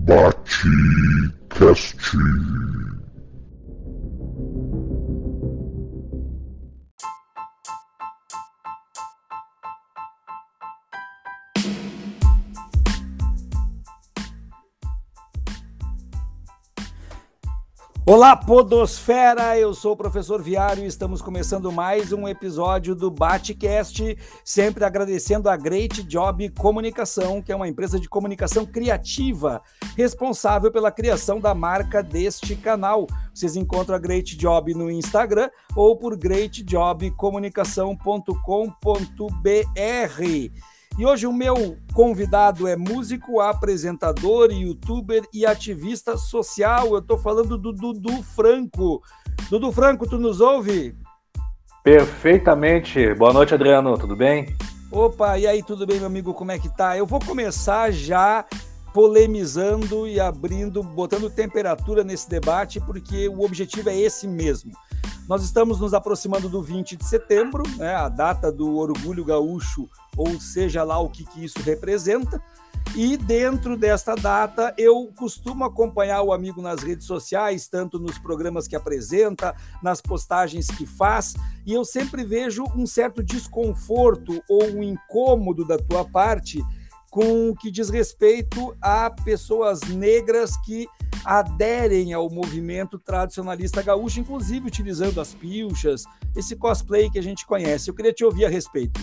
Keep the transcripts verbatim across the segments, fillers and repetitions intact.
Batecast. Olá, podosfera! Eu sou o professor Viário e estamos começando mais um episódio do Batecast, sempre agradecendo a Great Job Comunicação, que é uma empresa de comunicação criativa, responsável pela criação da marca deste canal. Vocês encontram a Great Job no Instagram ou por great job comunicação ponto com ponto b r. E hoje o meu convidado é músico, apresentador, youtuber e ativista social. Eu estou falando do Dudu Franco. Dudu Franco, tu nos ouve? Perfeitamente. Boa noite, Adriano. Tudo bem? Opa, e aí, tudo bem, meu amigo? Como é que tá? Eu vou começar já polemizando e abrindo, botando temperatura nesse debate, porque o objetivo é esse mesmo. Nós estamos nos aproximando do vinte de setembro, né, a data do Orgulho Gaúcho, ou seja lá o que, que isso representa, e dentro desta data eu costumo acompanhar o amigo nas redes sociais, tanto nos programas que apresenta, nas postagens que faz, e eu sempre vejo um certo desconforto ou um incômodo da tua parte com o que diz respeito a pessoas negras que aderem ao movimento tradicionalista gaúcho, inclusive utilizando as pilchas, esse cosplay que a gente conhece. Eu queria te ouvir a respeito.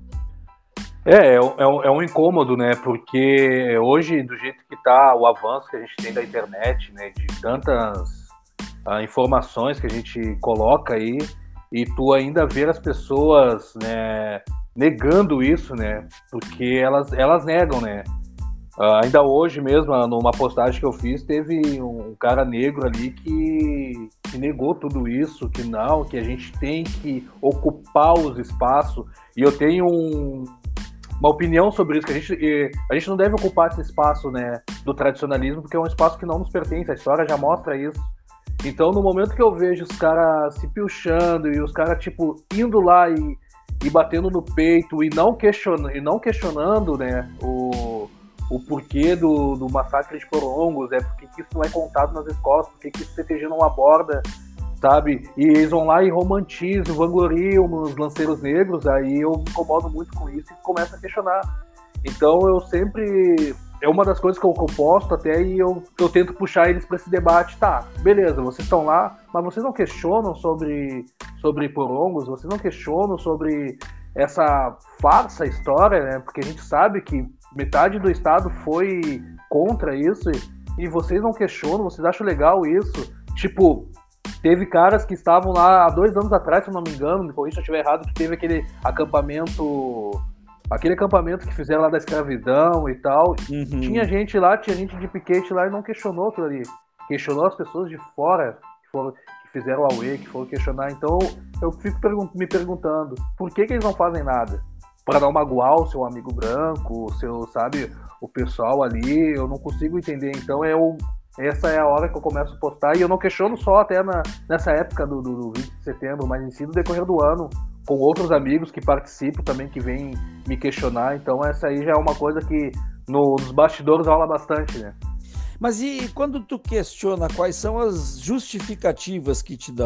É, é um, é um incômodo, né? Porque hoje, do jeito que está o avanço que a gente tem da internet, né? De tantas uh, informações que a gente coloca aí, e tu ainda ver as pessoas, né, negando isso, né? Porque elas, elas negam, né? Uh, ainda hoje mesmo, numa postagem que eu fiz, teve um cara negro ali que, que negou tudo isso, que não, que a gente tem que ocupar os espaços. E eu tenho um, uma opinião sobre isso, que a gente, a gente não deve ocupar esse espaço, né, do tradicionalismo, porque é um espaço que não nos pertence, a história já mostra isso. Então, no momento que eu vejo os caras se pilchando e os caras, tipo, indo lá e, e batendo no peito e não, question, e não questionando, né, o... o porquê do, do massacre de Porongos, é porque que isso não é contado nas escolas, porque que isso C T G não aborda, sabe? E eles vão lá e romantizam, vangloriam os lanceiros negros, aí eu me incomodo muito com isso e começo a questionar. Então eu sempre... É uma das coisas que eu, que eu posto até e eu, eu tento puxar eles para esse debate. Tá, beleza, vocês estão lá, mas vocês não questionam sobre, sobre Porongos, vocês não questionam sobre essa farsa história, né? Porque a gente sabe que metade do estado foi contra isso e, e vocês não questionam, vocês acham legal isso? Tipo, teve caras que estavam lá há dois anos atrás, se eu não me engano, me corrija se eu estiver errado, que teve aquele acampamento, aquele acampamento que fizeram lá da escravidão e tal. Uhum. Tinha gente lá, tinha gente de piquete lá e não questionou aquilo ali. Questionou as pessoas de fora que, foram, que fizeram a U E, que foram questionar. Então eu fico pergun- me perguntando, por que que eles não fazem nada? Para não magoar o seu amigo branco, o seu, sabe, o pessoal ali, eu não consigo entender. Então é o, essa é a hora que eu começo a postar, e eu não questiono só até na, nessa época do, do, do vinte de setembro, mas em si no decorrer do ano, com outros amigos que participam também, que vêm me questionar. Então essa aí já é uma coisa que no, nos bastidores rola bastante, né? Mas e quando tu questiona, quais são as justificativas que te dão?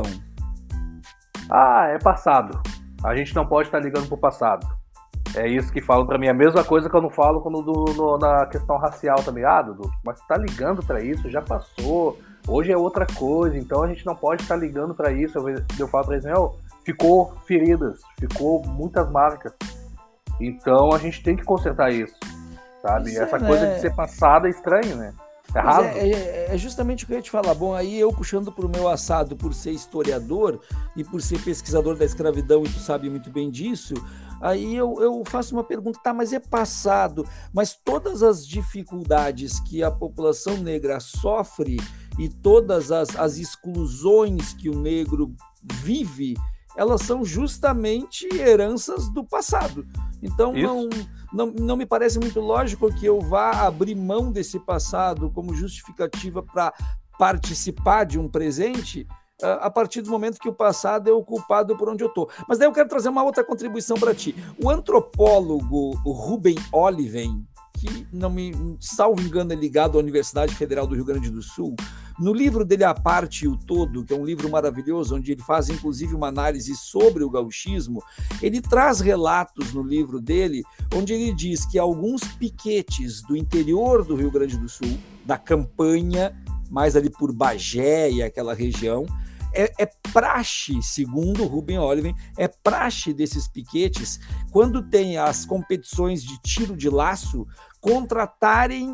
Ah, é passado. A gente não pode estar ligando pro passado. É isso que falam pra mim. A mesma coisa que eu não falo quando do, no, na questão racial também. Ah, Dudu, mas você tá ligando pra isso, já passou. Hoje é outra coisa, então a gente não pode estar ligando pra isso. Eu, eu falo pra eles, meu, ficou feridas, ficou muitas marcas. Então a gente tem que consertar isso, sabe? Isso Essa é, coisa né? de ser passada é estranho, né? É, é, é justamente o que eu ia te falar. Bom, aí eu puxando pro meu assado por ser historiador e por ser pesquisador da escravidão, e tu sabe muito bem disso, aí eu, eu faço uma pergunta, tá, mas é passado, mas todas as dificuldades que a população negra sofre e todas as, as exclusões que o negro vive, elas são justamente heranças do passado. Então não, não, não me parece muito lógico que eu vá abrir mão desse passado como justificativa para participar de um presente a partir do momento que o passado é o culpado por onde eu estou. Mas daí eu quero trazer uma outra contribuição para ti. O antropólogo Ruben Oliven, que, não me salvo engano, é ligado à Universidade Federal do Rio Grande do Sul. No livro dele, A Parte e o Todo, que é um livro maravilhoso, onde ele faz inclusive uma análise sobre o gauchismo, ele traz relatos no livro dele, onde ele diz que alguns piquetes do interior do Rio Grande do Sul, da campanha, mais ali por Bagé e aquela região, é, é praxe, segundo o Rubem Oliver, é praxe desses piquetes, quando tem as competições de tiro de laço, contratarem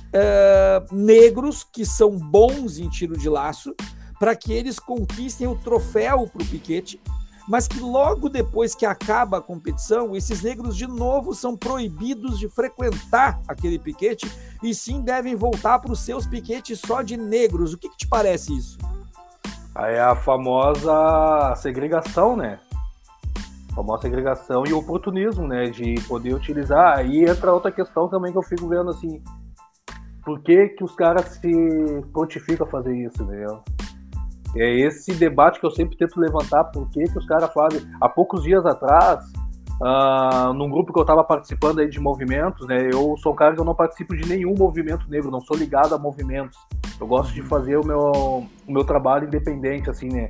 uh, negros que são bons em tiro de laço para que eles conquistem o troféu para o piquete, mas que logo depois que acaba a competição, esses negros de novo são proibidos de frequentar aquele piquete e sim devem voltar para os seus piquetes só de negros. O que, que te parece isso? Aí é a famosa segregação, né? A famosa segregação e oportunismo, né? De poder utilizar. Aí entra outra questão também que eu fico vendo assim. Por que que os caras se prontificam a fazer isso, entendeu? É esse debate que eu sempre tento levantar. Por que que os caras fazem? Há poucos dias atrás, uh, num grupo que eu estava participando aí de movimentos, né? Eu sou um cara que eu não participo de nenhum movimento negro, não sou ligado a movimentos. Eu gosto de fazer o meu, o meu trabalho independente, assim, né?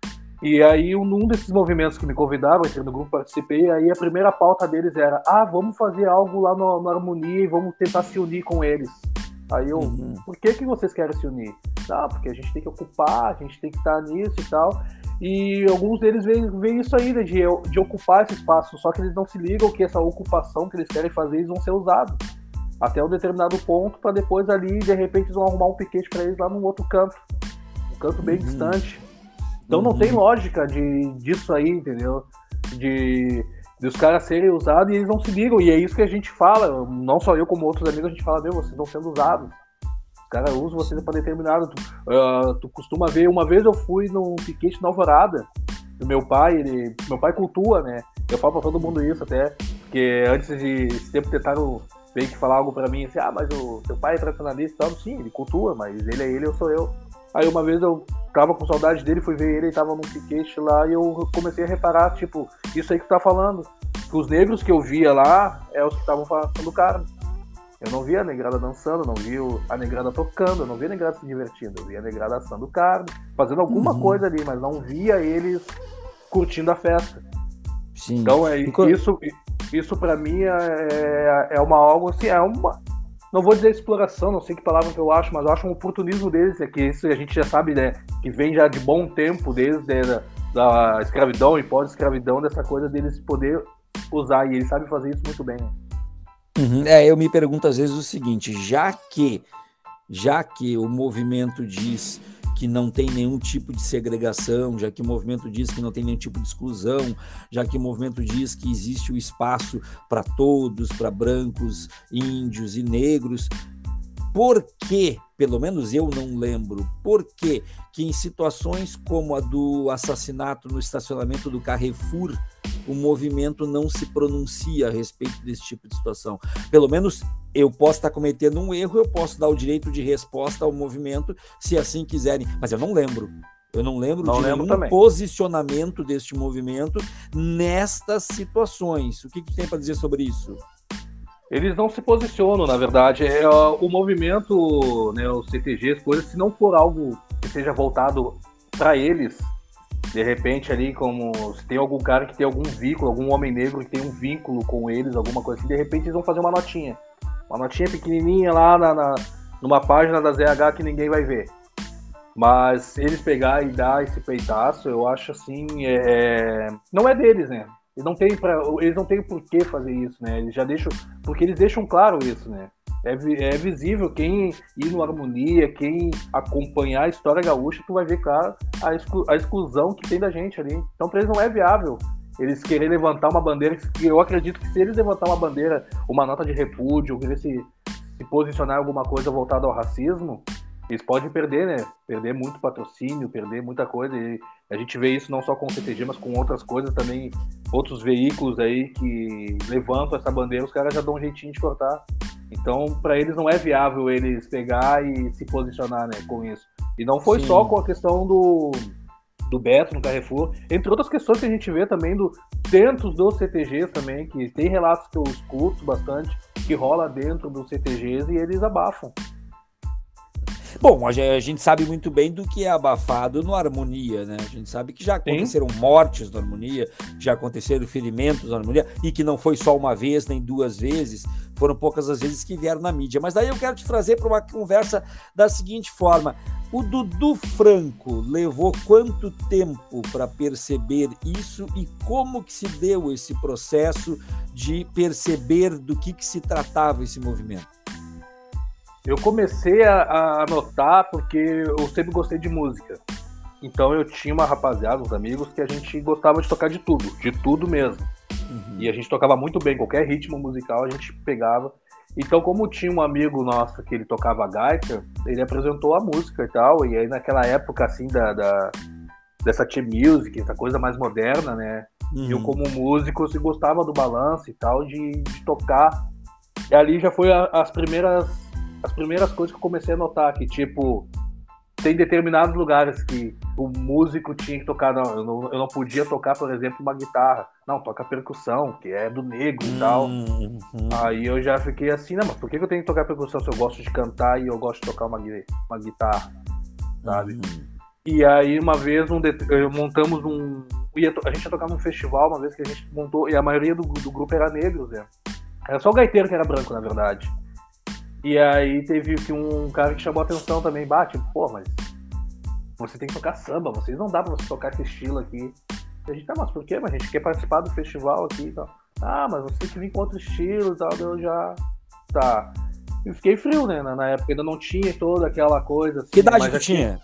E aí, num desses movimentos que me convidaram, entrei no grupo, participei, aí a primeira pauta deles era: ah, vamos fazer algo lá no, no Harmonia e vamos tentar se unir com eles. Aí eu, uhum. Por que que vocês querem se unir? Ah, porque a gente tem que ocupar, a gente tem que estar nisso e tal. E alguns deles veem, veem isso aí, né, de, de ocupar esse espaço, só que eles não se ligam que essa ocupação que eles querem fazer, eles vão ser usados até um determinado ponto, para depois ali, de repente, eles vão arrumar um piquete para eles lá num outro canto, um canto bem uhum. distante. Então uhum. não tem lógica de, disso aí, entendeu? De, de os caras serem usados e eles não se ligam, e é isso que a gente fala, não só eu como outros amigos, a gente fala: meu, vocês estão sendo usados. Os caras usam vocês para determinado. Tu, uh, tu costuma ver, uma vez eu fui num piquete na Alvorada, do meu pai, ele, meu pai cultua, né? Eu falo para todo mundo isso até, porque antes de esse tempo tentaram veio que falar algo pra mim assim: ah, mas o teu pai é tradicionalista e tal. Sim, ele cultua, mas ele é ele, eu sou eu. Aí uma vez eu tava com saudade dele, fui ver ele, ele tava num piquete lá, e eu comecei a reparar, tipo, isso aí que tu tá falando, que os negros que eu via lá é os que estavam passando carne. Eu não via a negrada dançando, não via a negrada tocando, eu não via a negrada se divertindo, eu via a negrada assando carne, fazendo alguma uhum. coisa ali, mas não via eles curtindo a festa. Sim. Então é isso... Isso pra mim é, é uma algo assim, é uma, não vou dizer exploração, não sei que palavra que eu acho, mas eu acho um oportunismo deles, é que isso a gente já sabe, né, que vem já de bom tempo desde a da escravidão e pós-escravidão, dessa coisa deles poder usar, e eles sabem fazer isso muito bem. Uhum. É, eu me pergunto às vezes o seguinte: já que, já que o movimento diz que não tem nenhum tipo de segregação, já que o movimento diz que não tem nenhum tipo de exclusão, já que o movimento diz que existe o espaço para todos, para brancos, índios e negros, por que, pelo menos eu não lembro, por que que em situações como a do assassinato no estacionamento do Carrefour, o movimento não se pronuncia a respeito desse tipo de situação? Pelo menos eu posso estar cometendo um erro, eu posso dar o direito de resposta ao movimento, se assim quiserem, mas eu não lembro. Eu não lembro não de lembro nenhum também. Posicionamento deste movimento nestas situações. O que, que tem para dizer sobre isso? Eles não se posicionam, na verdade. É, o movimento, né, os C T Gs, coisas, se não for algo que seja voltado para eles, de repente ali, como se tem algum cara que tem algum vínculo, algum homem negro que tem um vínculo com eles, alguma coisa assim, de repente eles vão fazer uma notinha. Uma notinha pequenininha lá na, na, numa página da Z H que ninguém vai ver. Mas eles pegar e dar esse peitaço, eu acho assim, é... não é deles, né? Eles não têm pra, eles não têm por que fazer isso, né? Eles já deixam, porque eles deixam claro isso, né? É, é visível, quem ir no Harmonia, quem acompanhar a história gaúcha, tu vai ver, claro, a, exclu, a exclusão que tem da gente ali. Então, para eles não é viável eles querem levantar uma bandeira, que eu acredito que se eles levantar uma bandeira, uma nota de repúdio, querer se, se posicionar em alguma coisa voltada ao racismo, eles podem perder, né? Perder muito patrocínio, perder muita coisa. E a gente vê isso não só com o C T G, mas com outras coisas também, outros veículos aí que levantam essa bandeira, os caras já dão um jeitinho de cortar. Então, para eles não é viável eles pegar e se posicionar, né, com isso. E não foi Sim. só com a questão do, do Beto no Carrefour, entre outras questões que a gente vê também do, dentro dos C T Gs também, que tem relatos que eu escuto bastante, que rola dentro dos C T Gs e eles abafam. Bom, a gente sabe muito bem do que é abafado no Harmonia, né? A gente sabe que já aconteceram Sim. mortes no Harmonia, já aconteceram ferimentos no Harmonia, e que não foi só uma vez, nem duas vezes, foram poucas as vezes que vieram na mídia. Mas daí eu quero te trazer para uma conversa da seguinte forma: o Dudu Franco levou quanto tempo para perceber isso e como que se deu esse processo de perceber do que, que se tratava esse movimento? Eu comecei a, a notar porque eu sempre gostei de música. Então eu tinha uma rapaziada, uns amigos, que a gente gostava de tocar de tudo, de tudo mesmo. Uhum. E a gente tocava muito bem, qualquer ritmo musical a gente pegava. Então, como tinha um amigo nosso que ele tocava gaita, ele apresentou a música e tal. E aí naquela época, assim, da, da, dessa T-Music, essa coisa mais moderna, né? Uhum. Eu como músico, eu gostava do balanço e tal, de, de tocar. E ali já foi a, as primeiras... as primeiras coisas que eu comecei a notar, que tipo, tem determinados lugares que o músico tinha que tocar, não, eu não, eu não podia tocar, por exemplo, uma guitarra, não, toca percussão, que é do negro e tal. Uhum. Aí eu já fiquei assim, não, mas por que eu tenho que tocar percussão se eu gosto de cantar e eu gosto de tocar uma, uma guitarra, sabe? Uhum. E aí uma vez um, montamos um, a gente ia tocar num festival uma vez que a gente montou, e a maioria do, do grupo era negro, né? Era só o gaiteiro que era branco, na verdade. E aí teve um cara que chamou a atenção também, bate, pô, mas você tem que tocar samba, vocês não dá pra você tocar esse estilo aqui. E a gente, tá, mas por quê? Mas a gente quer participar do festival aqui e tal. Ah, mas você tem que vir com outro estilo e tal, eu já... Tá. Eu fiquei frio, né? Na época ainda não tinha toda aquela coisa assim. Que idade tu tinha?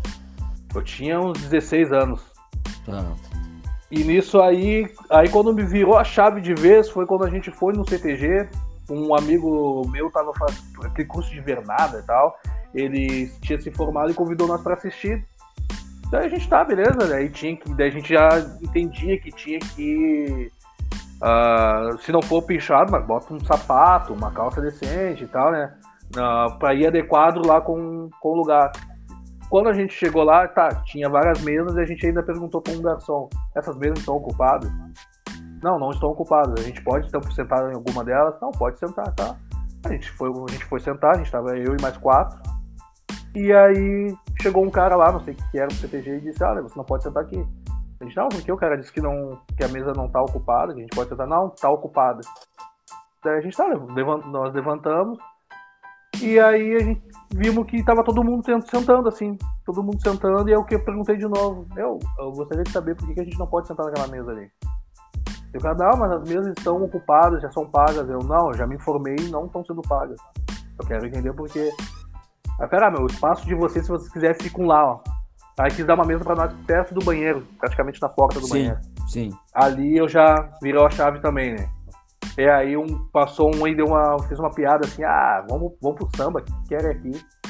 Eu tinha uns dezesseis anos. Ah. E nisso aí, aí quando me virou a chave de vez, foi quando a gente foi no C T G. Um amigo meu tava fazendo aquele curso de vernada e tal, ele tinha se formado e convidou nós para assistir. Daí a gente tá, beleza, daí, tinha que, daí a gente já entendia que tinha que, uh, se não for pinchado, mas bota um sapato, uma calça decente e tal, né, uh, para ir adequado lá com, com o lugar. Quando a gente chegou lá, tá, tinha várias mesas e a gente ainda perguntou para um garçom, essas mesas estão ocupadas? Não, não estão ocupadas. A gente pode então sentar em alguma delas? Não, pode sentar, tá? A gente foi, a gente foi sentar, a gente tava eu e mais quatro. E aí chegou um cara lá, não sei o que era, no C T G, e disse, olha, você não pode sentar aqui. A gente, não, porque o cara disse que, não, que a mesa não tá ocupada, que a gente pode sentar. Não, tá ocupada. Daí a gente tá, nós levantamos. E aí a gente vimos que tava todo mundo sentando, assim, todo mundo sentando, e é o que eu perguntei de novo. Eu, eu gostaria de saber por que a gente não pode sentar naquela mesa ali. Eu falei, não, mas as mesas estão ocupadas, já são pagas. Eu, não, eu já me informei e não estão sendo pagas. Eu quero entender por quê. Aí, pera, meu, o espaço de vocês, se vocês quiserem, ficam lá, ó. Aí quis dar uma mesa pra nós perto do banheiro, praticamente na porta do sim, banheiro. Sim. Ali eu já virou a chave também, né? E aí um, passou um e deu uma, fez uma piada assim, ah, vamos, vamos pro samba, o que querem aqui?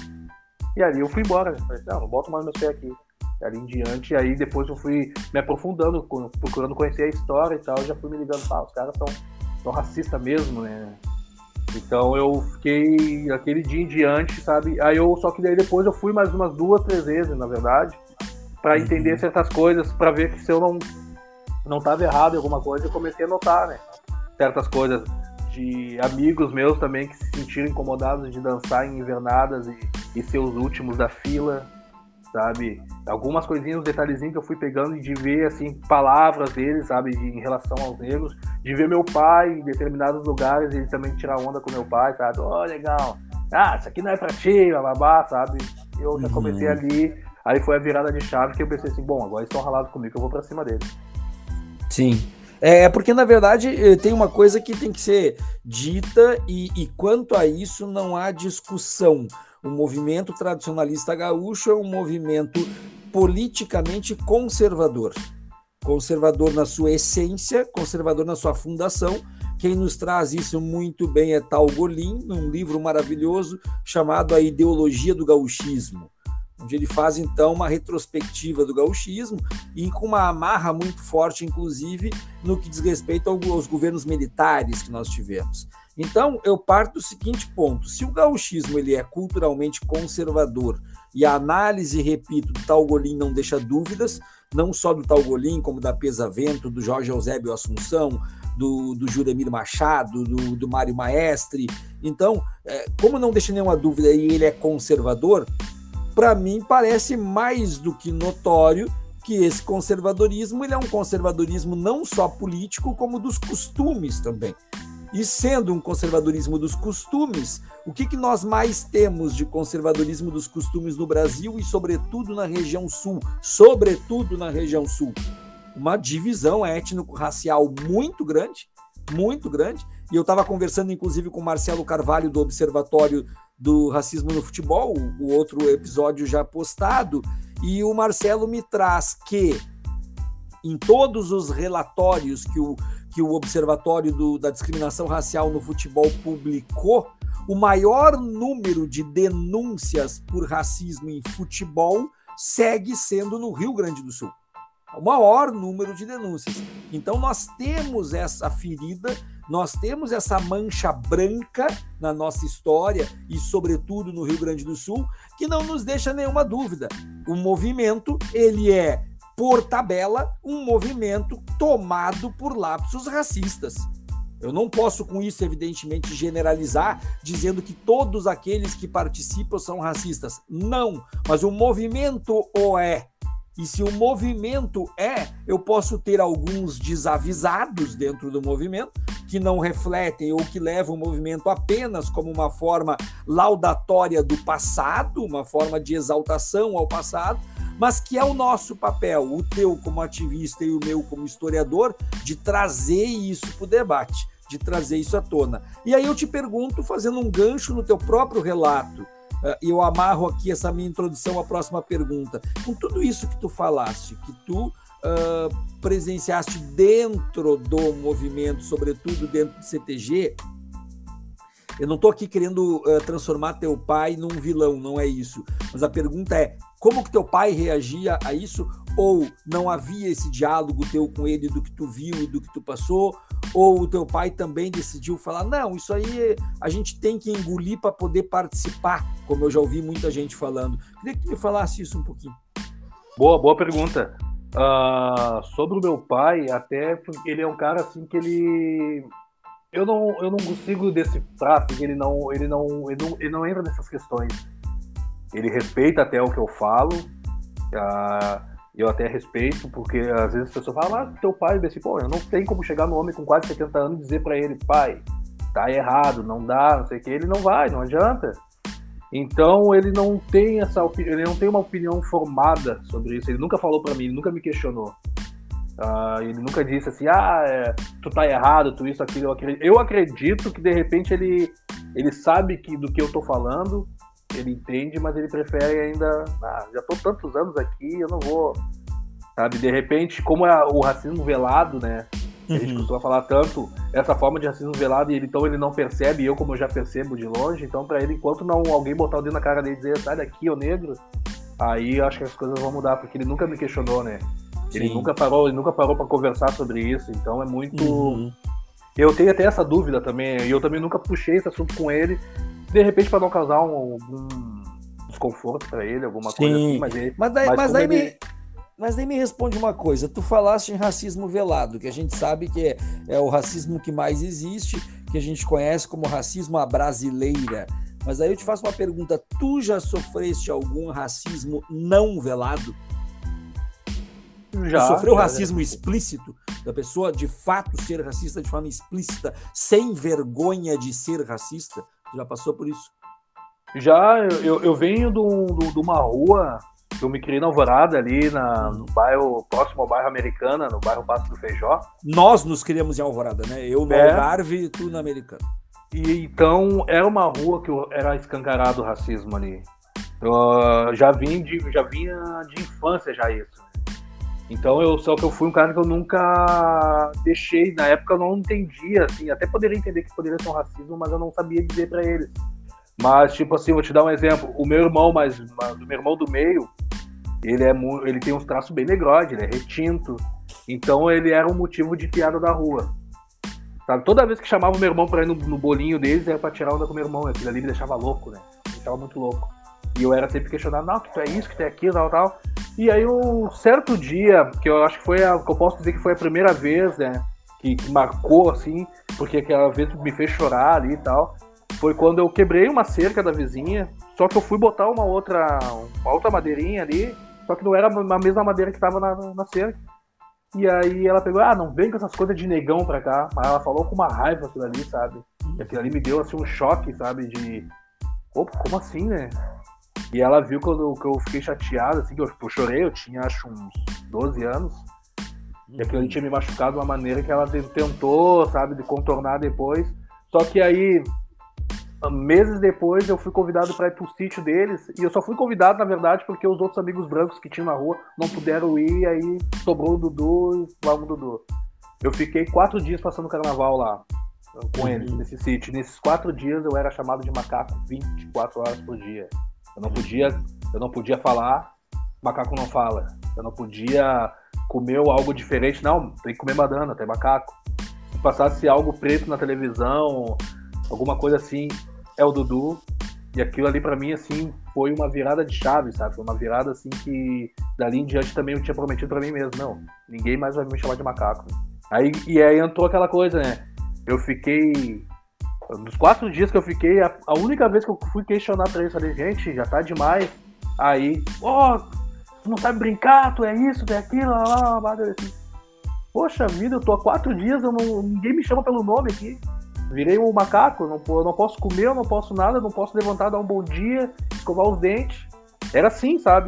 E ali eu fui embora, né? Falei, não, não boto mais meus pés aqui. E ali em diante, aí depois eu fui me aprofundando, procurando conhecer a história e tal, já fui me ligando, ah, os caras são, são racistas mesmo, né? Então eu fiquei aquele dia em diante, sabe? Aí eu, só que daí depois eu fui mais umas duas, três vezes, na verdade, pra entender certas coisas, pra ver que se eu não, não tava errado em alguma coisa, eu comecei a notar, né? Certas coisas de amigos meus também que se sentiram incomodados de dançar em invernadas e, e ser os últimos da fila, sabe? Algumas coisinhas, uns detalhezinhos que eu fui pegando e de ver, assim, palavras deles, sabe? De, em relação aos negros. De ver meu pai em determinados lugares, ele também tirar onda com meu pai, sabe? Oh, legal. Ah, isso aqui não é pra ti, babá, sabe? Eu já comecei uhum. ali, aí foi a virada de chave que eu pensei assim, bom, agora eles estão ralados comigo, eu vou pra cima deles. Sim. É porque, na verdade, tem uma coisa que tem que ser dita e, e quanto a isso não há discussão. O movimento tradicionalista gaúcho é um movimento politicamente conservador. Conservador na sua essência, conservador na sua fundação. Quem nos traz isso muito bem é Tal Golin, num livro maravilhoso chamado A Ideologia do Gauchismo, onde ele faz, então, uma retrospectiva do gauchismo e com uma amarra muito forte, inclusive, no que diz respeito aos governos militares que nós tivemos. Então, eu parto do seguinte ponto: se o gauchismo ele é culturalmente conservador e a análise, repito, do Tal Golin não deixa dúvidas, não só do Talgolim, como da Pesavento, do Jorge Eusébio Assunção, do, do Juremir Machado, do, do Mário Maestre. Então, é, como não deixa nenhuma dúvida e ele é conservador, para mim parece mais do que notório que esse conservadorismo ele é um conservadorismo não só político, como dos costumes também. E sendo um conservadorismo dos costumes, o que, que nós mais temos de conservadorismo dos costumes no Brasil e, sobretudo, na região sul? Sobretudo na região sul. Uma divisão étnico-racial muito grande, muito grande. E eu estava conversando, inclusive, com o Marcelo Carvalho, do Observatório do Racismo no Futebol, o outro episódio já postado, e o Marcelo me traz que, em todos os relatórios que o que o Observatório do, da Discriminação Racial no Futebol publicou, o maior número de denúncias por racismo em futebol segue sendo no Rio Grande do Sul. O maior número de denúncias. Então nós temos essa ferida, nós temos essa mancha branca na nossa história e, sobretudo, no Rio Grande do Sul, que não nos deixa nenhuma dúvida. O movimento, ele é por tabela, um movimento tomado por lapsos racistas. Eu não posso, com isso, evidentemente, generalizar, dizendo que todos aqueles que participam são racistas. Não, mas o movimento o é. E se o movimento é, eu posso ter alguns desavisados dentro do movimento, que não refletem ou que levam o movimento apenas como uma forma laudatória do passado, uma forma de exaltação ao passado, mas que é o nosso papel, o teu como ativista e o meu como historiador, de trazer isso para o debate, de trazer isso à tona. E aí eu te pergunto, fazendo um gancho no teu próprio relato, e eu amarro aqui essa minha introdução à próxima pergunta, com tudo isso que tu falaste, que tu uh, presenciaste dentro do movimento, sobretudo dentro do C T G, eu não estou aqui querendo uh, transformar teu pai num vilão, não é isso, mas a pergunta é, como que teu pai reagia a isso? Ou não havia esse diálogo teu com ele do que tu viu e do que tu passou? Ou o teu pai também decidiu falar, não, isso aí a gente tem que engolir para poder participar, como eu já ouvi muita gente falando. Queria que tu me falasse isso um pouquinho. Boa, boa pergunta. Uh, sobre o meu pai, até porque ele é um cara assim que ele... Eu não, eu não consigo decifrar, porque ele não, ele, não, ele, não, ele não entra nessas questões. Ele respeita até o que eu falo, uh, eu até respeito, porque às vezes as pessoas falam, ah, teu pai, desse, pô, eu não tenho como chegar no homem com quase setenta anos e dizer pra ele, pai, tá errado, não dá, não sei o que, ele não vai, não adianta. Então ele não tem essa ele não tem uma opinião formada sobre isso, ele nunca falou pra mim, ele nunca me questionou. Uh, ele nunca disse assim, ah, é, tu tá errado, tu isso, aquilo, eu acredito. Eu acredito que de repente ele, ele sabe que, do que eu tô falando, ele entende, mas ele prefere ainda, ah, já tô tantos anos aqui, eu não vou, sabe, de repente, como é o racismo velado, né, a gente uhum. costuma falar tanto, essa forma de racismo velado, e ele, então ele não percebe, e eu como eu já percebo de longe, então pra ele, enquanto não alguém botar o dedo na cara dele e dizer, sai daqui, ô negro, aí eu acho que as coisas vão mudar, porque ele nunca me questionou, né, ele Sim. nunca parou, ele nunca parou pra conversar sobre isso, então é muito... Uhum. Eu tenho até essa dúvida também, e eu também nunca puxei esse assunto com ele, de repente para não causar um, algum desconforto para ele, alguma Sim. coisa assim, mas, ele, mas daí, mas, mas daí ele... me, mas daí me responde uma coisa, tu falaste em racismo velado, que a gente sabe que é, é o racismo que mais existe, que a gente conhece como racismo à brasileira, mas aí eu te faço uma pergunta, tu já sofreste algum racismo não velado? Já. Tu sofreu já, racismo já. explícito? Da pessoa de fato ser racista de forma explícita, sem vergonha de ser racista? Já passou por isso? Já, eu, eu venho de uma rua, eu me criei na Alvorada, ali na, no bairro, próximo ao bairro Americana, no bairro Passo do Feijó. Nós nos criamos em Alvorada, né? Eu no é. Algarve e tu na Americana. E então, era uma rua que eu, era escancarado o racismo ali. Eu uh, já, vim de, já vinha de infância já isso. Então, eu, só que eu fui um cara que eu nunca deixei, na época eu não entendia, assim, até poderia entender que poderia ser um racismo, mas eu não sabia dizer pra eles. Mas, tipo assim, vou te dar um exemplo, o meu irmão, mas, mas o meu irmão do meio, ele, é, ele tem uns traços bem negroides, ele é retinto, então ele era um motivo de piada da rua. Sabe? Toda vez que chamava o meu irmão pra ir no, no bolinho deles, era pra tirar onda com o meu irmão, aquilo ali me deixava louco, né, me deixava muito louco. E eu era sempre questionado, não, que tu é isso, que tu é aquilo, tal, tal. E aí um certo dia, que eu acho que foi a, que eu posso dizer que foi a primeira vez, né, que, que marcou, assim, porque aquela vez me fez chorar ali e tal, foi quando eu quebrei uma cerca da vizinha, só que eu fui botar uma outra, uma outra madeirinha ali, só que não era a mesma madeira que tava na, na cerca. E aí ela pegou, ah, não vem com essas coisas de negão pra cá, mas ela falou com uma raiva aquilo ali, sabe? E aquilo ali me deu, assim, um choque, sabe, de, opa, como assim, né? E ela viu que eu, que eu fiquei chateado, assim, que eu, eu chorei, eu tinha acho uns doze anos. E aquilo ali tinha me machucado de uma maneira que ela tentou, sabe, de contornar depois. Só que aí, meses depois, eu fui convidado para ir pro sítio deles. E eu só fui convidado, na verdade, porque os outros amigos brancos que tinham na rua não puderam ir. E aí sobrou o Dudu e vamos, Dudu. Eu fiquei quatro dias passando o carnaval lá com eles, nesse sítio. Nesses quatro dias eu era chamado de macaco vinte e quatro horas por dia. Eu não podia, eu não podia falar, macaco não fala. Eu não podia comer algo diferente, não, tem que comer banana, tem macaco. Se passasse algo preto na televisão, alguma coisa assim, é o Dudu. E aquilo ali pra mim, assim, foi uma virada de chave, sabe? Foi uma virada, assim, que dali em diante também eu tinha prometido pra mim mesmo. Não, ninguém mais vai me chamar de macaco. Aí, e aí entrou aquela coisa, né? Eu fiquei... Nos quatro dias que eu fiquei, a, a única vez que eu fui questionar pra eles, falei, gente, já tá demais. Aí, ó, oh, tu não sabe brincar, tu é isso, tu é aquilo, lá, lá, lá, assim. Poxa vida, eu tô há quatro dias, eu não, ninguém me chama pelo nome aqui. Virei um macaco, não, eu não posso comer, eu não posso nada, não posso levantar, dar um bom dia, escovar os dentes. Era assim, sabe?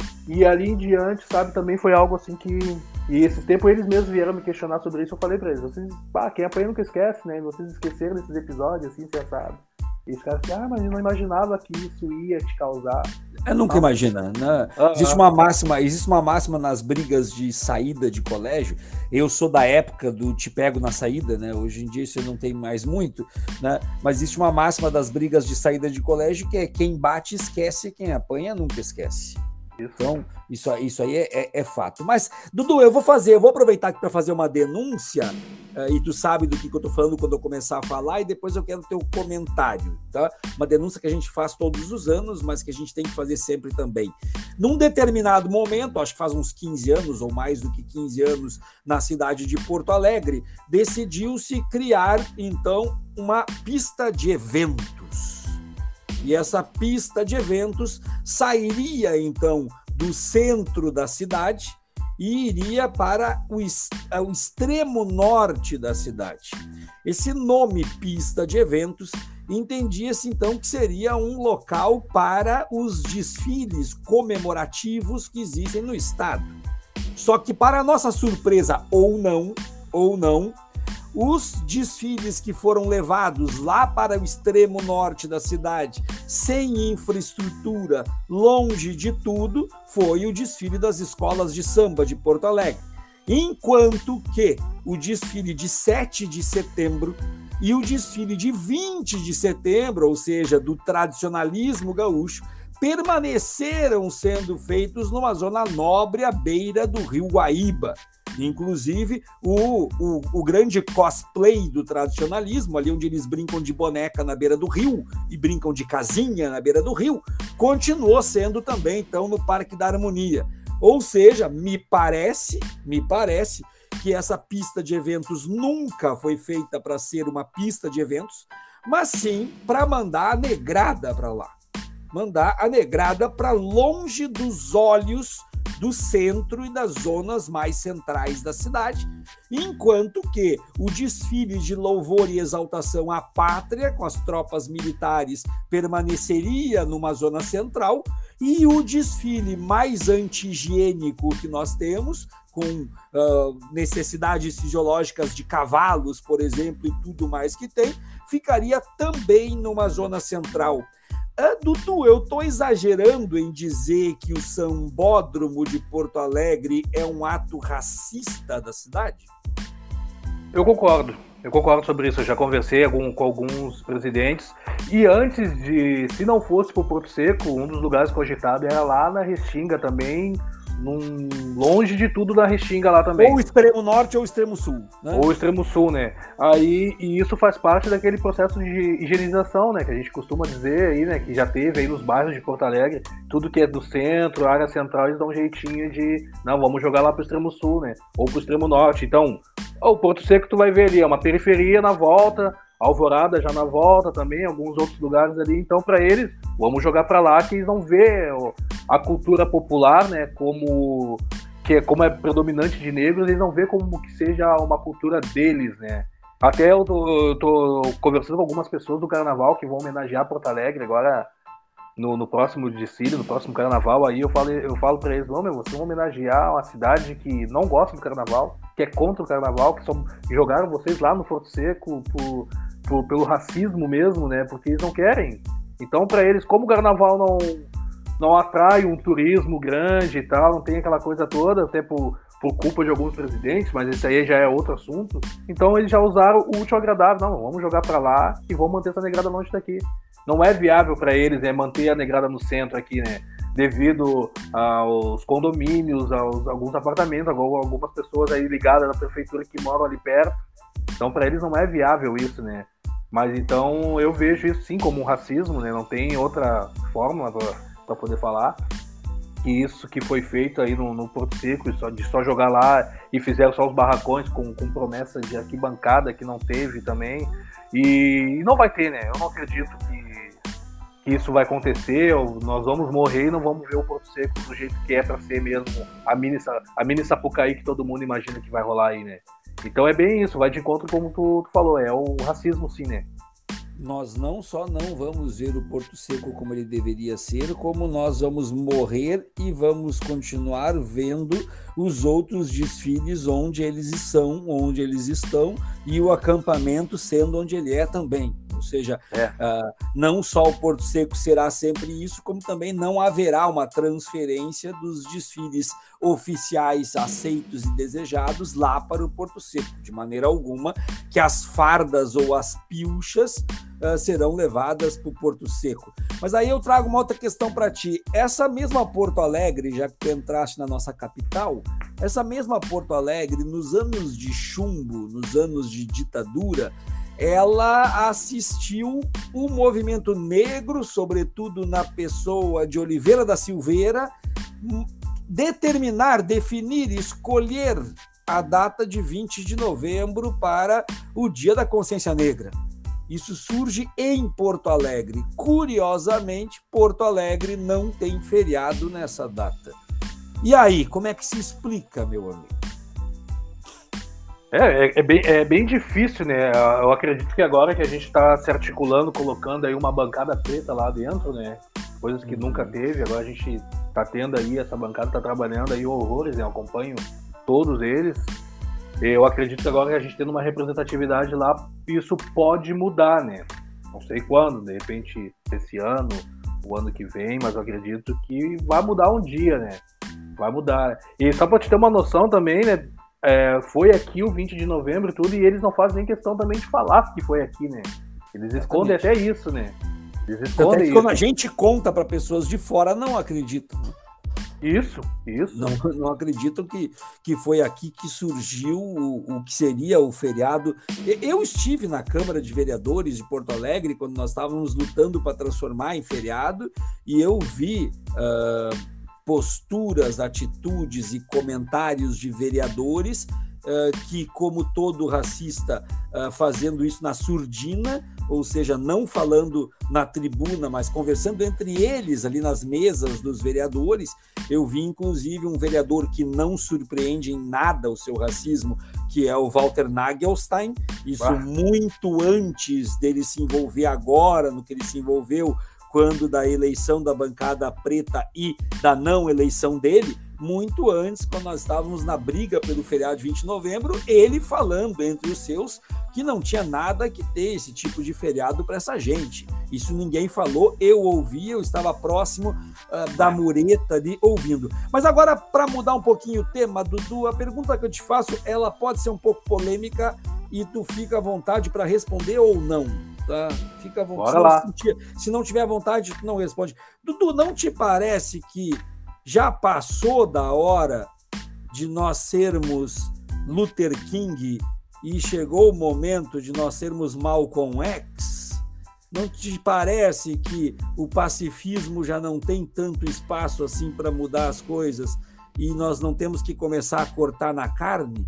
E ali em diante, sabe, também foi algo assim que... E esses tempos eles mesmos vieram me questionar sobre isso, eu falei pra eles, vocês, pá, quem apanha nunca esquece, né? Vocês esqueceram desses episódios, assim, você sabe. E os caras assim, ah, mas eu não imaginava que isso ia te causar. Eu nunca imagina, né? Uh-huh. Existe uma máxima, existe uma máxima nas brigas de saída de colégio. Eu sou da época do te pego na saída, né? Hoje em dia isso não tem mais muito, né? Mas existe uma máxima das brigas de saída de colégio que é quem bate esquece, quem apanha nunca esquece. Então, isso, isso aí é, é, é fato. Mas, Dudu, eu vou fazer, eu vou aproveitar aqui para fazer uma denúncia, uh, e tu sabe do que, que eu tô falando quando eu começar a falar, e depois eu quero o teu comentário, tá? Uma denúncia que a gente faz todos os anos, mas que a gente tem que fazer sempre também. Num determinado momento, acho que faz uns quinze anos, ou mais do que quinze anos, na cidade de Porto Alegre, decidiu-se criar, então, uma pista de eventos. E essa pista de eventos sairia, então, do centro da cidade e iria para o, o extremo norte da cidade. Esse nome, pista de eventos, entendia-se, então, que seria um local para os desfiles comemorativos que existem no estado. Só que, para nossa surpresa, ou não, ou não, os desfiles que foram levados lá para o extremo norte da cidade, sem infraestrutura, longe de tudo, foi o desfile das escolas de samba de Porto Alegre. Enquanto que o desfile de sete de setembro e o desfile de vinte de setembro, ou seja, do tradicionalismo gaúcho, permaneceram sendo feitos numa zona nobre à beira do rio Guaíba. Inclusive, o, o, o grande cosplay do tradicionalismo, ali onde eles brincam de boneca na beira do rio e brincam de casinha na beira do rio, continuou sendo também, então, no Parque da Harmonia. Ou seja, me parece, me parece que essa pista de eventos nunca foi feita para ser uma pista de eventos, mas sim para mandar a negrada para lá. Mandar a negrada para longe dos olhos do centro e das zonas mais centrais da cidade, enquanto que o desfile de louvor e exaltação à pátria com as tropas militares permaneceria numa zona central e o desfile mais anti-higiênico que nós temos, com uh, necessidades fisiológicas de cavalos, por exemplo, e tudo mais que tem, ficaria também numa zona central. Ah, Dudu, eu estou exagerando em dizer que o sambódromo de Porto Alegre é um ato racista da cidade? Eu concordo, eu concordo sobre isso. Eu já conversei com, com alguns presidentes e antes de, se não fosse por Porto Seco, um dos lugares cogitados era lá na Restinga também, num, longe de tudo da Restinga lá também. Ou o extremo norte ou o extremo sul, né? Ou o extremo sul, né? Aí, e isso faz parte daquele processo de higienização, né? Que a gente costuma dizer aí, né? Que já teve aí nos bairros de Porto Alegre, tudo que é do centro, área central, eles dão um jeitinho de, não, vamos jogar lá pro extremo sul, né? Ou pro extremo norte. Então, o Porto Seco tu vai ver ali, é uma periferia na volta, Alvorada já na volta também, alguns outros lugares ali. Então, para eles, vamos jogar para lá, que eles vão ver a cultura popular, né, como, que é, como é predominante de negros, eles não vê como que seja uma cultura deles, né. Até eu tô, eu tô conversando com algumas pessoas do Carnaval que vão homenagear Porto Alegre agora no, no próximo desfile, no próximo Carnaval. Aí eu falo, eu falo para eles, não, meu, vocês vão homenagear uma cidade que não gosta do Carnaval, que é contra o Carnaval, que só jogaram vocês lá no Porto Seco por... Por, pelo racismo mesmo, né? Porque eles não querem. Então, para eles, como o Carnaval não, não atrai um turismo grande e tal, não tem aquela coisa toda, até por, por culpa de alguns presidentes, mas esse aí já é outro assunto. Então, eles já usaram o útil agradável. Não, vamos jogar para lá e vamos manter essa negrada longe daqui. Não é viável para eles, né, manter a negrada no centro aqui, né? Devido aos condomínios, aos alguns apartamentos, algumas pessoas aí ligadas na prefeitura que moram ali perto. Então, para eles não é viável isso, né? Mas então eu vejo isso sim como um racismo, né? Não tem outra forma para poder falar que isso que foi feito aí no, no Porto Seco, só, de só jogar lá e fizeram só os barracões com, com promessa de arquibancada que não teve também. E, e não vai ter, né? Eu não acredito que, que isso vai acontecer. Ou nós vamos morrer e não vamos ver o Porto Seco do jeito que é para ser mesmo a mini, a mini Sapucaí que todo mundo imagina que vai rolar aí, né? Então é bem isso, vai de encontro como tu, tu falou, é o racismo sim, né? Nós não só não vamos ver o Porto Seco como ele deveria ser, como nós vamos morrer e vamos continuar vendo os outros desfiles onde eles são, onde eles estão, e o acampamento sendo onde ele é também. Ou seja, é. uh, não só o Porto Seco será sempre isso, como também não haverá uma transferência dos desfiles oficiais aceitos e desejados lá para o Porto Seco, de maneira alguma que as fardas ou as pilchas uh, serão levadas para o Porto Seco. Mas aí eu trago uma outra questão para ti. Essa mesma Porto Alegre, já que tu entraste na nossa capital, essa mesma Porto Alegre, nos anos de chumbo, nos anos de ditadura, ela assistiu o movimento negro, sobretudo na pessoa de Oliveira da Silveira, determinar, definir, escolher a data de vinte de novembro para o Dia da Consciência Negra. Isso surge em Porto Alegre. Curiosamente, Porto Alegre não tem feriado nessa data. E aí, como é que se explica, meu amigo? É, é, é, bem, é bem difícil, né? Eu acredito que agora que a gente está se articulando, colocando aí uma bancada preta lá dentro, né? Coisas que nunca teve, agora a gente está tendo aí, essa bancada está trabalhando aí horrores, né? Eu acompanho todos eles. Eu acredito que agora que a gente tendo uma representatividade lá, isso pode mudar, né? Não sei quando, de repente esse ano, o ano que vem, mas eu acredito que vai mudar um dia, né? Vai mudar. E só para te ter uma noção também, né? É, foi aqui o vinte de novembro e tudo, e eles não fazem nem questão também de falar que foi aqui, né? Eles escondem até isso, né? Eles escondem até isso. Quando a gente conta para pessoas de fora, não acreditam. Isso, isso. Não, não acreditam que, que foi aqui que surgiu o, o que seria o feriado. Eu estive na Câmara de Vereadores de Porto Alegre quando nós estávamos lutando para transformar em feriado, e eu vi Uh, posturas, atitudes e comentários de vereadores uh, que, como todo racista, uh, fazendo isso na surdina, ou seja, não falando na tribuna, mas conversando entre eles ali nas mesas dos vereadores. Eu vi, inclusive, um vereador que não surpreende em nada o seu racismo, que é o Walter Nagelstein, isso ah. muito antes dele se envolver agora no que ele se envolveu quando da eleição da bancada preta e da não eleição dele, muito antes, quando nós estávamos na briga pelo feriado de vinte de novembro, ele falando entre os seus que não tinha nada que ter esse tipo de feriado para essa gente. Isso ninguém falou, eu ouvi, eu estava próximo uh, da mureta ali ouvindo. Mas agora, para mudar um pouquinho o tema, Dudu, a pergunta que eu te faço, ela pode ser um pouco polêmica e tu fica à vontade para responder ou não. Tá? Fica à vontade. Bora lá. Se, se não tiver vontade, tu não responde. Dudu, não te parece que já passou da hora de nós sermos Luther King e chegou o momento de nós sermos Malcolm X? Não te parece que o pacifismo já não tem tanto espaço assim para mudar as coisas e nós não temos que começar a cortar na carne?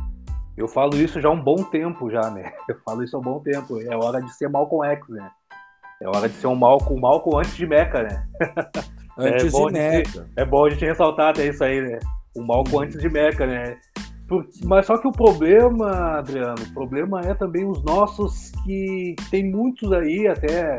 Eu falo isso já há um bom tempo já, né? Eu falo isso há um bom tempo. É hora de ser Malcolm X, né? É hora de ser um Malcolm, Malcolm antes de Meca, né? Antes é de Meca. É bom a gente ressaltar até isso aí, né? O Malcolm antes de Meca, né? Por, mas só que o problema, Adriano, o problema é também os nossos, que tem muitos aí até,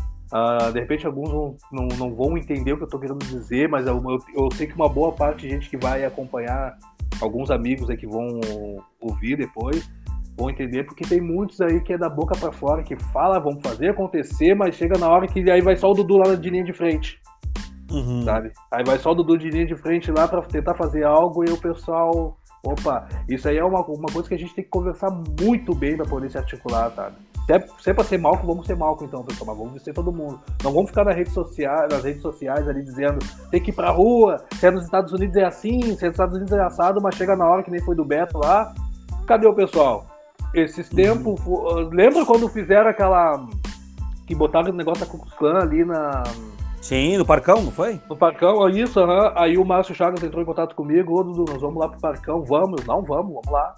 uh, de repente alguns não, não, não vão entender o que eu tô querendo dizer, mas eu, eu, eu sei que uma boa parte de gente que vai acompanhar, alguns amigos aí que vão ouvir depois, vão entender, porque tem muitos aí que é da boca pra fora, que fala, vamos fazer acontecer, mas chega na hora que aí vai só o Dudu lá de linha de frente, uhum. sabe? Aí vai só o Dudu de linha de frente lá pra tentar fazer algo e o pessoal... Opa, isso aí é uma, uma coisa que a gente tem que conversar muito bem pra poder se articular, sabe? Se é, se é pra ser Malcolm, vamos ser Malcolm então, pessoal, mas vamos ser todo mundo. Não vamos ficar nas redes sociais, nas redes sociais ali dizendo tem que ir pra rua, se é nos Estados Unidos é assim, se é nos Estados Unidos é assado, mas chega na hora que nem foi do Beto lá. Cadê o pessoal? Esses tempos... Uhum. Lembra quando fizeram aquela... que botaram o negócio da Ku Klux Klan ali na... Sim, no Parcão, não foi? No Parcão, isso, uhum. Aí o Márcio Chagas entrou em contato comigo, ô Dudu, nós vamos lá pro Parcão, vamos, não, vamos, vamos lá.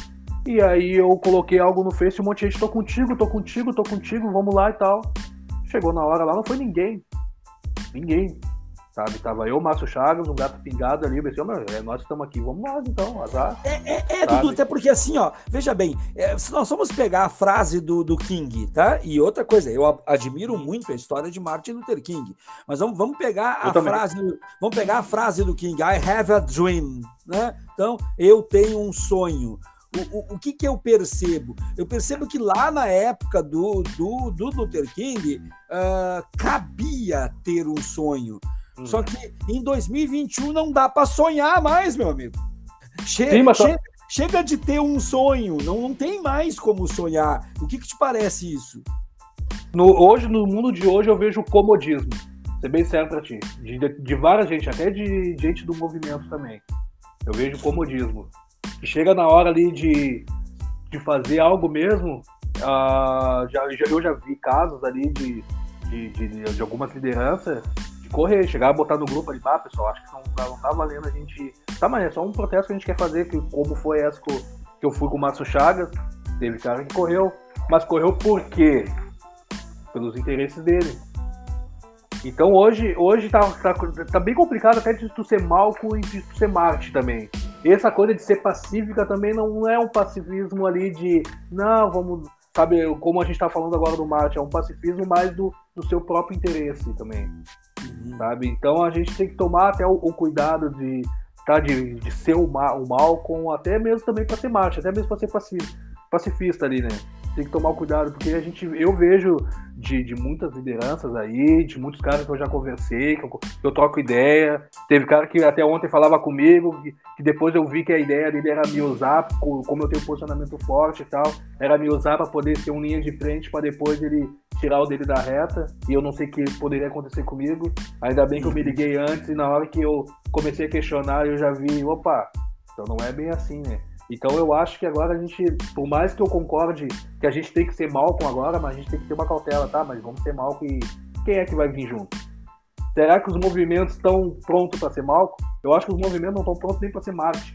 E aí eu coloquei algo no Face, um monte de gente, tô contigo, tô contigo, tô contigo, vamos lá e tal. Chegou na hora lá, não foi ninguém, ninguém, sabe? Tava eu, Márcio Chagas, um gato pingado ali, eu pensei, meu, é, nós estamos aqui, vamos lá então, azar. É, é, é Dudu, até porque assim, ó, veja bem, é, se nós vamos pegar a frase do, do King, tá? E outra coisa, eu admiro muito a história de Martin Luther King, mas vamos, vamos pegar a frase, vamos pegar a frase do King, I have a dream, né? Então, eu tenho um sonho. O, o, o que que eu percebo? Eu percebo que lá na época do, do, do Luther King, uh, cabia ter um sonho. Só que em dois mil e vinte e um não dá para sonhar mais, meu amigo. Che Sim, mas... chega, chega de ter um sonho, não, não tem mais como sonhar. O que, que te parece isso? No, hoje, no mundo de hoje, eu vejo o comodismo. Vou ser bem sério para ti. De, de, de várias gente, até de gente do movimento também. Eu vejo o comodismo. Que chega na hora ali de, de fazer algo mesmo. Uh, já, já, eu já vi casos ali de, de, de, de algumas lideranças correr, chegar a botar no grupo ali, ah, pessoal, acho que não, não tá valendo a gente... Tá, mas é só um protesto que a gente quer fazer, que, como foi essa que eu, que eu fui com o Márcio Chagas, teve cara que correu, mas correu por quê? Pelos interesses dele. Então hoje, hoje tá, tá, tá bem complicado até de tu ser Malcolm e de tu ser Marte também. E essa coisa de ser pacífica também não é um pacifismo ali de, não, vamos... Sabe, como a gente tá falando agora do Marte, é um pacifismo mais do, do seu próprio interesse também. Uhum. Sabe? Então a gente tem que tomar até o, o cuidado de, tá, de, de ser o, ma, o Malcolm, até mesmo também para ser Marte, até mesmo para ser pacifista, pacifista ali, né? Tem que tomar o cuidado, porque a gente, eu vejo de, de muitas lideranças aí, de muitos caras que eu já conversei, que eu, que eu troco ideia. Teve cara que até ontem falava comigo, que, que depois eu vi que a ideia dele era me usar, como eu tenho um posicionamento forte e tal, era me usar para poder ser um linha de frente, para depois ele tirar o dele da reta, e eu não sei o que poderia acontecer comigo. Ainda bem que eu me liguei antes, e na hora que eu comecei a questionar, eu já vi, opa, então não é bem assim, né? Então eu acho que agora a gente, por mais que eu concorde que a gente tem que ser Malcolm agora, mas a gente tem que ter uma cautela, tá? Mas vamos ser Malcolm e quem é que vai vir junto? Será que os movimentos estão prontos para ser Malcolm? Eu acho que os movimentos não estão prontos nem para ser Marte.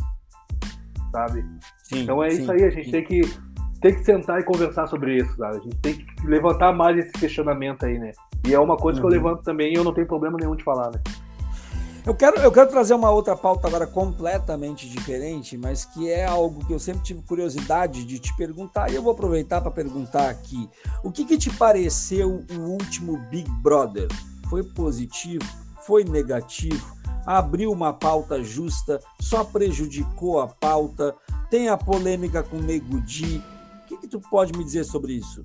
Sabe? Sim, então é sim, isso aí, a gente sim. tem que, tem que sentar e conversar sobre isso, sabe? A gente tem que levantar mais esse questionamento aí, né? E é uma coisa uhum. que eu levanto também e eu não tenho problema nenhum de falar, né? Eu quero, eu quero trazer uma outra pauta agora completamente diferente, mas que é algo que eu sempre tive curiosidade de te perguntar, e eu vou aproveitar para perguntar aqui. O que, que te pareceu o último Big Brother? Foi positivo? Foi negativo? Abriu uma pauta justa? Só prejudicou a pauta? Tem a polêmica com o Nego Di? O que, que tu pode me dizer sobre isso?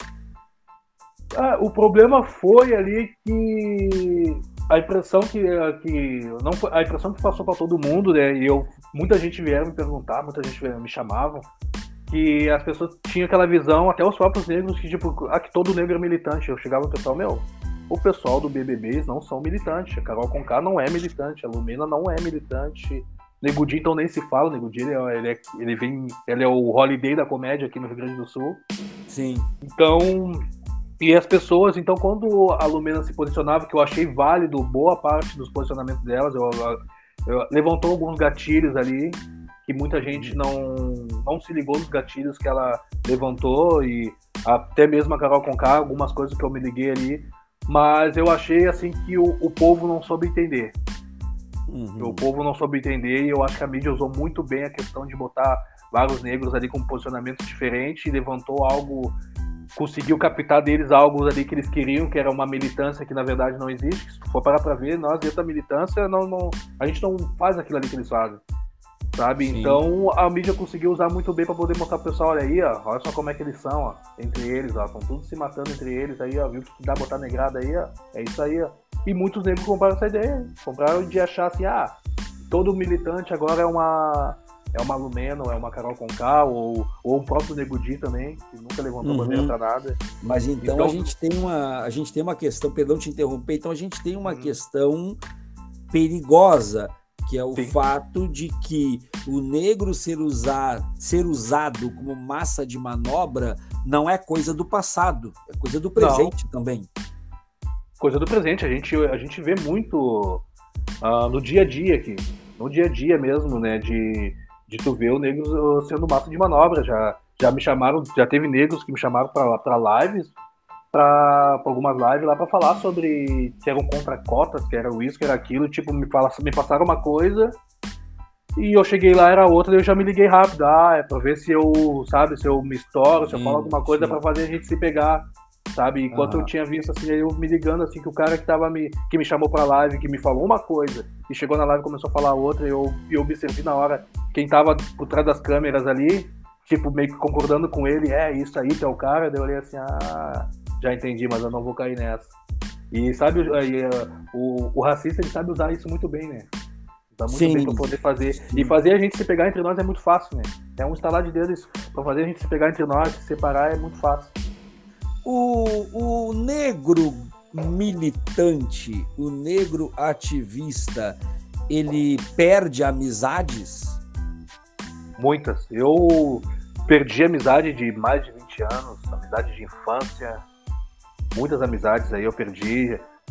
Ah, o problema foi ali que... A impressão que, que não foi, a impressão que passou para todo mundo, né? E eu, muita gente vieram me perguntar, muita gente me chamavam, que as pessoas tinham aquela visão, até os próprios negros, que tipo, ah, que todo negro é militante. Eu chegava no pessoal, meu, o pessoal do B B B não são militantes. A Carol Conká não é militante, a Lumena não é militante. Nego Di, então nem se fala. O Nego Di, ele, é, ele, é, ele, vem, ele é o Holiday da comédia aqui no Rio Grande do Sul. Sim. Então, e as pessoas, então quando a Lumena se posicionava, que eu achei válido boa parte dos posicionamentos delas, eu, eu, eu, levantou alguns gatilhos ali, que muita gente não, não se ligou nos gatilhos que ela levantou, e até mesmo a Carol Conká, algumas coisas que eu me liguei ali, mas eu achei assim que o, o povo não soube entender. Uhum. O povo não soube entender, e eu acho que a mídia usou muito bem a questão de botar vários negros ali com posicionamentos diferentes, e levantou algo, conseguiu captar deles algo ali que eles queriam, que era uma militância que na verdade não existe. Se tu for parar pra ver, nós dentro da militância, não, não, a gente não faz aquilo ali que eles fazem, sabe? Sim. Então a mídia conseguiu usar muito bem para poder mostrar pro pessoal, olha aí, ó, olha só como é que eles são, ó, entre eles, ó, estão todos se matando entre eles, aí, ó, viu que dá botar negrada aí, ó, é isso aí, ó. E muitos negros compraram essa ideia, compraram de achar assim, ah, todo militante agora é uma, é uma Lumena, ou é uma Carol Conká, ou, ou o próprio Nego Di também, que nunca levantou uhum. bandeira pra nada. Mas então, então a gente tem uma, a gente tem uma questão, perdão te interromper, então a gente tem uma uhum. questão perigosa, que é o Sim. fato de que o negro ser, usar, ser usado como massa de manobra não é coisa do passado, é coisa do presente não. também. Coisa do presente, a gente, a gente vê muito uh, no dia a dia aqui, no dia a dia mesmo, né, de, de tu ver o negro sendo massa de manobra. Já, já me chamaram, já teve negros que me chamaram para lives, para algumas lives lá para falar sobre que eram contra cotas, que era isso, que era aquilo, tipo, me, fala, me passaram uma coisa e eu cheguei lá, era outra, e eu já me liguei rápido, ah, é para ver se eu, sabe, se eu me estouro, se eu falo alguma coisa para fazer a gente se pegar. Sabe, enquanto uhum. eu tinha visto assim, eu me ligando assim, que o cara que tava me, que me chamou pra live, que me falou uma coisa, e chegou na live e começou a falar outra, e eu, eu observei na hora quem tava por trás das câmeras ali, tipo, meio que concordando com ele, é, isso aí, que é o cara, daí eu olhei assim, ah, já entendi, mas eu não vou cair nessa. E sabe, aí, o, o racista, ele sabe usar isso muito bem, né? Usar muito Sim. bem pra poder fazer. Sim. E fazer a gente se pegar entre nós é muito fácil, né? É um estalar de dedos, pra fazer a gente se pegar entre nós, se separar é muito fácil. O, o negro militante, o negro ativista, ele perde amizades? Muitas. Eu perdi amizade de mais de vinte anos, amizade de infância, muitas amizades aí eu perdi,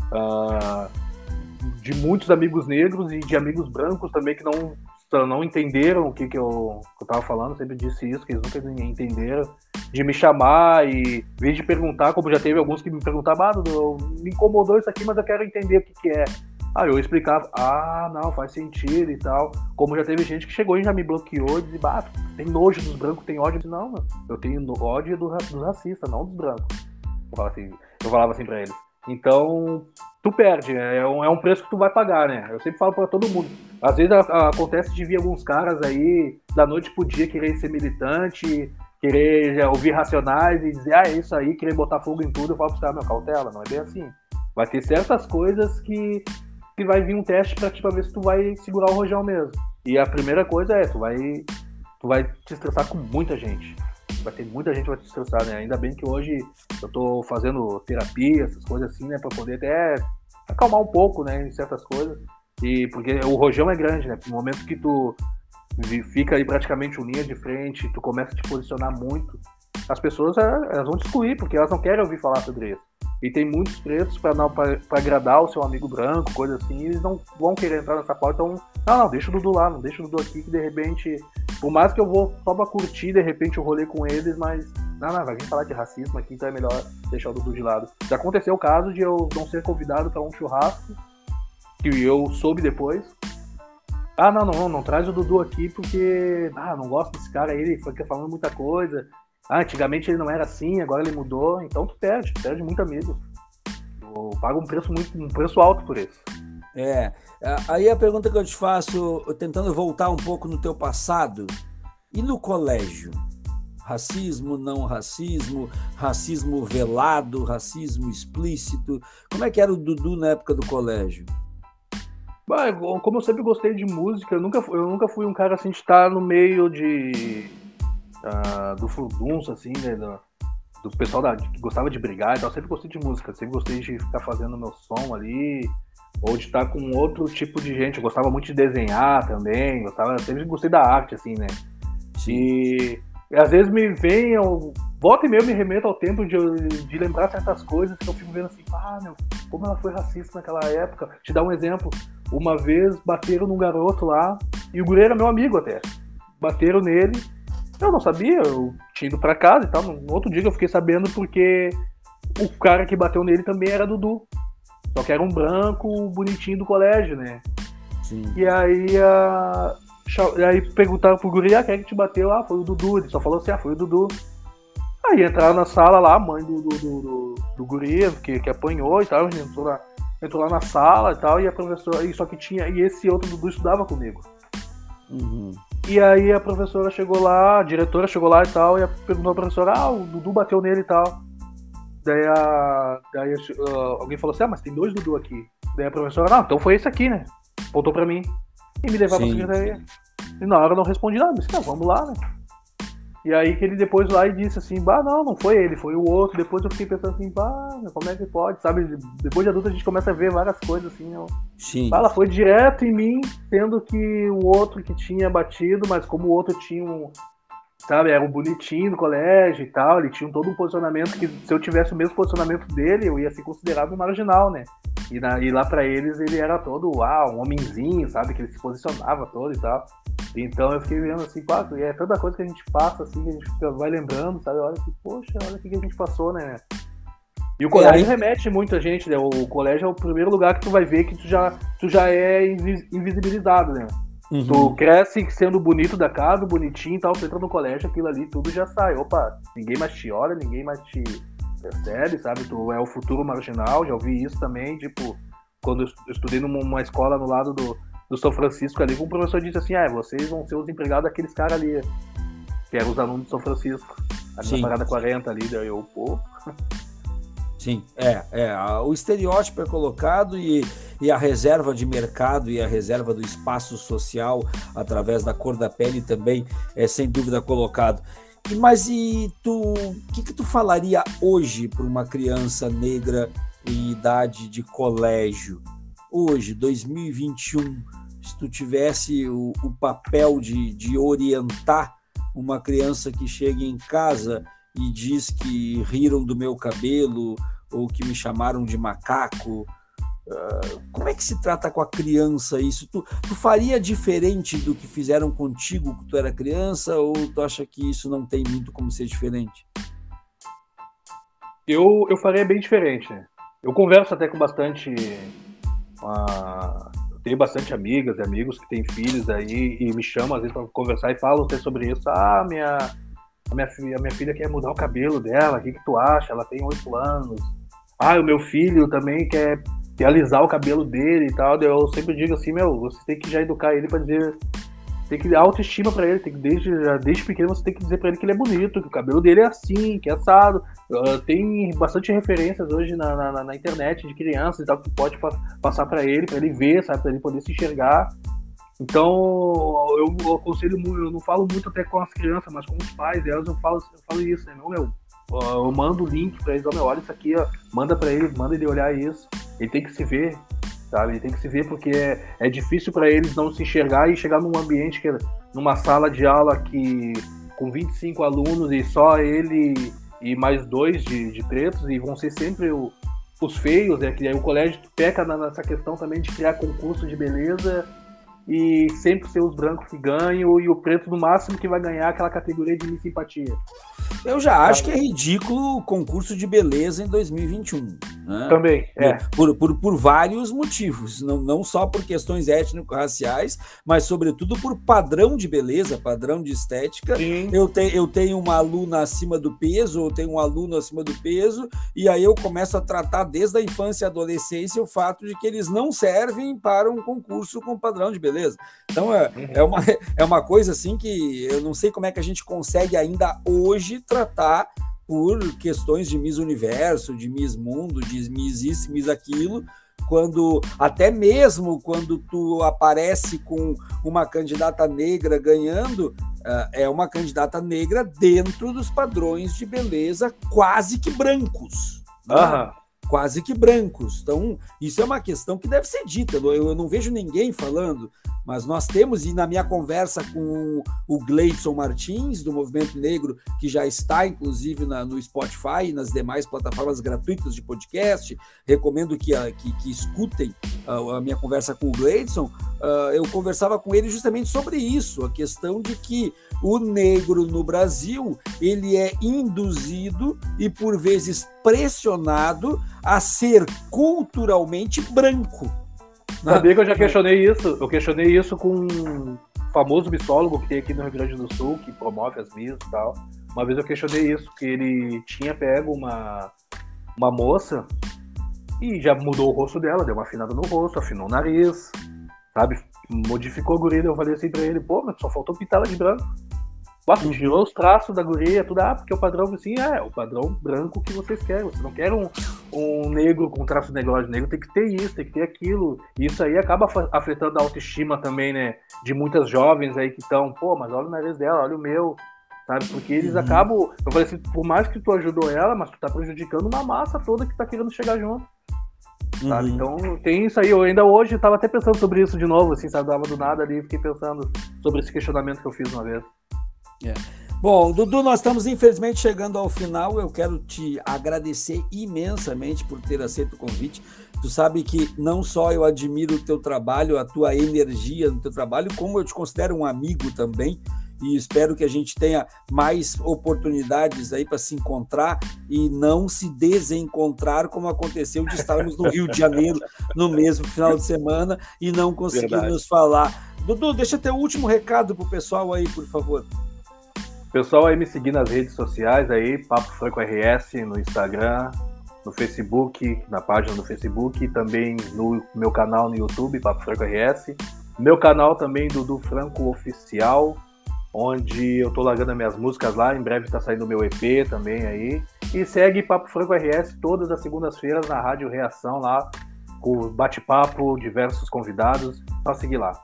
uh, de muitos amigos negros e de amigos brancos também que não, não entenderam o que, que, eu, que eu tava falando, sempre disse isso, que eles nunca entenderam, de me chamar e, em vez de perguntar, como já teve alguns que me perguntavam, ah, me incomodou isso aqui, mas eu quero entender o que, que é. Ah, eu explicava, ah, não, faz sentido e tal. Como já teve gente que chegou e já me bloqueou e disse, ah, tem nojo dos brancos, tem ódio. Eu disse, não, mano, eu tenho ódio do, dos racistas, não dos brancos. Eu falava assim, eu falava assim pra eles. Então, tu perde, né? É um, é um preço que tu vai pagar, né? Eu sempre falo pra todo mundo. Às vezes a, a, acontece de vir alguns caras aí, da noite pro dia, querer ser militante, querer já, ouvir Racionais e dizer, ah, é isso aí, querer botar fogo em tudo. Eu falo pros caras, meu, cautela, não é bem assim. Vai ter certas coisas que, que vai vir um teste pra, tipo, ver se tu vai segurar o rojão mesmo. E a primeira coisa é, tu vai, tu vai te estressar com muita gente. Vai ter muita gente que vai te estressar, né? Ainda bem que hoje eu tô fazendo terapia, essas coisas assim, né? Pra poder até acalmar um pouco, né? Em certas coisas. E porque o rojão é grande, né? No momento que tu fica aí praticamente um linha de frente, tu começa a te posicionar muito, as pessoas elas vão te excluir, porque elas não querem ouvir falar sobre isso. E tem muitos preços para não para agradar o seu amigo branco, coisa assim, e eles não vão querer entrar nessa porta, então, não, não, deixa o Dudu lá, não deixa o Dudu aqui, que de repente, por mais que eu vou só pra curtir, de repente, o rolê com eles, mas, não, não, vai vir falar de racismo aqui, então é melhor deixar o Dudu de lado. Já aconteceu o caso de eu não ser convidado para um churrasco, que eu soube depois. Ah, não, não, não, não traz o Dudu aqui porque, ah, não gosto desse cara aí, ele fica falando muita coisa. Ah, antigamente ele não era assim, agora ele mudou. Então tu perde, tu perde muito amigo. Tu paga um preço, muito, um preço alto por isso. É, aí a pergunta que eu te faço, tentando voltar um pouco no teu passado, e no colégio? Racismo, não racismo, racismo velado, racismo explícito. Como é que era o Dudu na época do colégio? Bah, como eu sempre gostei de música, eu nunca, eu nunca fui um cara assim de estar no meio de uh, do furdunço, assim, né, do, do pessoal da, que gostava de brigar e tal, sempre gostei de música, sempre gostei de ficar fazendo meu som ali, ou de estar com outro tipo de gente. Eu gostava muito de desenhar também, gostava, sempre gostei da arte, assim, né? Sim. E, e às vezes me vem, eu volta e meia eu me remeto ao tempo de, de lembrar certas coisas que eu fico vendo assim, ah, meu, como ela foi racista naquela época. Te dar um exemplo, uma vez bateram num garoto lá, e o guri era meu amigo até, bateram nele, eu não sabia, eu tinha ido pra casa e tal, no outro dia que eu fiquei sabendo porque o cara que bateu nele também era Dudu. Só que era um branco bonitinho do colégio, né? Sim. E aí, a... aí perguntaram pro guri, ah, quem é que te bateu? Ah, foi o Dudu. Ele só falou assim, ah, foi o Dudu. Aí entraram na sala lá, a mãe do, do, do, do, do guri, que, que apanhou e tal, entrou lá, entrou lá na sala e tal, e a professora, e só que tinha, e esse outro Dudu estudava comigo. Uhum. E aí a professora chegou lá, a diretora chegou lá e tal, e perguntou à professora, ah, o Dudu bateu nele e tal. Daí, a, daí uh, alguém falou assim, ah, mas tem dois Dudu aqui. Daí a professora, não, então foi esse aqui, né? Voltou pra mim e me levava pra secretaria. E na hora eu não respondi nada, disse, não, vamos lá, né? E aí que ele depois lá e disse assim, bah, não, não foi ele, foi o outro. Depois eu fiquei pensando assim, bah, como é que pode, sabe? Depois de adulto a gente começa a ver várias coisas assim, ó. Sim. Ela foi direto em mim, sendo que o outro que tinha batido, mas como o outro tinha um... Sabe, era um bonitinho no colégio e tal, ele tinha todo um posicionamento que, se eu tivesse o mesmo posicionamento dele, eu ia ser considerado um marginal, né? E, na, e lá pra eles ele era todo, ah, um homenzinho, sabe, que ele se posicionava todo e tal. Então eu fiquei vendo assim, quase, e é tanta coisa que a gente passa, assim, que a gente fica, vai lembrando, sabe, olha que, poxa, olha o que a gente passou, né? E o colégio é, remete muito a gente, né? O, o colégio é o primeiro lugar que tu vai ver que tu já, tu já é invisibilizado, né? Uhum. Tu cresce sendo bonito da casa, bonitinho e tal, tu entra no colégio, aquilo ali tudo já sai. Opa, ninguém mais te olha, ninguém mais te percebe, sabe? Tu é o futuro marginal, já ouvi isso também, tipo, quando eu estudei numa escola no lado do, do São Francisco ali, um professor disse assim, ah, vocês vão ser os empregados daqueles caras ali, que eram os alunos do São Francisco, ali na parada quarenta ali, daí eu, pô... Sim, é, é, o estereótipo é colocado e, e a reserva de mercado e a reserva do espaço social através da cor da pele também é sem dúvida colocado. E, mas e tu, o que, que tu falaria hoje para uma criança negra em idade de colégio? Hoje, dois mil e vinte e um, se tu tivesse o, o papel de, de orientar uma criança que chega em casa e diz que riram do meu cabelo ou que me chamaram de macaco, uh, como é que se trata com a criança isso? Tu, tu faria diferente do que fizeram contigo quando tu era criança, ou tu acha que isso não tem muito como ser diferente? Eu, eu faria bem diferente, né? Eu converso até com bastante... Uh, eu tenho bastante amigas e amigos que têm filhos aí e me chamam às vezes para conversar e falam até sobre isso. Ah, minha... A minha, filha, a minha filha quer mudar o cabelo dela, o que, que tu acha? Ela tem oito anos. Ah, o meu filho também quer, quer alisar o cabelo dele e tal. Eu sempre digo assim, meu, você tem que já educar ele pra dizer... Tem que dar autoestima pra ele, tem que desde, desde pequeno você tem que dizer pra ele que ele é bonito, que o cabelo dele é assim, que é assado. Uh, tem bastante referências hoje na, na, na internet de crianças e tal, que pode passar pra ele, pra ele ver, sabe, pra ele poder se enxergar. Então, eu, eu aconselho muito, eu não falo muito até com as crianças, mas com os pais, elas eu falo, eu falo isso, né? Não, meu, eu mando o link pra eles, ó, meu, olha isso aqui, ó, manda pra eles, manda ele olhar isso, ele tem que se ver, sabe? Ele tem que se ver porque é, é difícil pra eles não se enxergar e chegar num ambiente, que, numa sala de aula que, com vinte e cinco alunos e só ele e mais dois de, de pretos, e vão ser sempre o, os feios, né? Que aí o colégio peca nessa questão também de criar concurso de beleza, e sempre ser os brancos que ganham e o preto no máximo que vai ganhar aquela categoria de Miss Simpatia. Eu já acho que é ridículo o concurso de beleza em dois mil e vinte e um. Né? Também, é. Por, por, por vários motivos, não, não só por questões étnico-raciais, mas sobretudo por padrão de beleza, padrão de estética. Eu, te, eu tenho uma aluna acima do peso, eu tenho um aluno acima do peso, e aí eu começo a tratar desde a infância e adolescência o fato de que eles não servem para um concurso com padrão de beleza. Então é, uhum. é, uma, é uma coisa assim que eu não sei como é que a gente consegue ainda hoje tratar por questões de Miss Universo, de Miss Mundo, de Miss isso, Miss aquilo, quando até mesmo quando tu aparece com uma candidata negra ganhando, uh, é uma candidata negra dentro dos padrões de beleza quase que brancos. Né? Aham. Quase que brancos. Então, isso é uma questão que deve ser dita. Eu, eu não vejo ninguém falando, mas nós temos, e na minha conversa com o Gleidson Martins, do Movimento Negro, que já está, inclusive, na, no Spotify e nas demais plataformas gratuitas de podcast, recomendo que, que, que escutem a, a minha conversa com o Gleidson, uh, eu conversava com ele justamente sobre isso, a questão de que o negro no Brasil, ele é induzido e, por vezes, pressionado a ser culturalmente branco. Sabia que eu já questionei isso? Eu questionei isso com um famoso mixólogo que tem aqui no Rio Grande do Sul, que promove as miss e tal. Uma vez eu questionei isso, que ele tinha pego uma, uma moça e já mudou o rosto dela, deu uma afinada no rosto, afinou o nariz, sabe? Modificou a guria. Eu falei assim pra ele, pô, mas só faltou pintar ela de branco. Basta, tirou os traços da guria, tudo, ah, porque o padrão, assim, é, o padrão branco que vocês querem. Vocês não querem um, um negro com traço negócio negro, tem que ter isso, tem que ter aquilo. E isso aí acaba afetando a autoestima também, né, de muitas jovens aí que estão, pô, mas olha o nariz dela, olha o meu, sabe? Porque eles uhum. acabam, eu falei assim, por mais que tu ajudou ela, mas tu tá prejudicando uma massa toda que tá querendo chegar junto. Sabe? Uhum. Então tem isso aí, eu ainda hoje tava até pensando sobre isso de novo, assim, sabe, dava do nada ali, fiquei pensando sobre esse questionamento que eu fiz uma vez. É. Bom, Dudu, nós estamos infelizmente chegando ao final. Eu quero te agradecer imensamente por ter aceito o convite. Tu sabe que não só eu admiro o teu trabalho, a tua energia no teu trabalho, como eu te considero um amigo também, e espero que a gente tenha mais oportunidades aí para se encontrar e não se desencontrar, como aconteceu de estarmos no Rio de Janeiro no mesmo final de semana e não conseguirmos falar. Dudu, deixa teu último recado pro pessoal aí, por favor. Pessoal aí me seguir nas redes sociais aí, Papo Franco R S, no Instagram, no Facebook, na página do Facebook, e também no meu canal no YouTube, Papo Franco R S. Meu canal também, Dudu Franco Oficial, onde eu tô largando as minhas músicas lá, em breve tá saindo o meu E P também aí. E segue Papo Franco R S todas as segundas-feiras na Rádio Reação lá, com bate-papo, diversos convidados, só seguir lá.